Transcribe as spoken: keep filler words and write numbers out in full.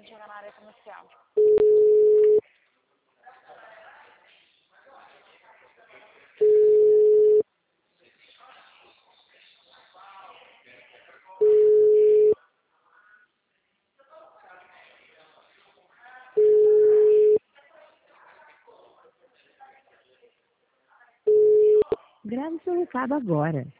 chegar na área comercial. Grave seu recado agora.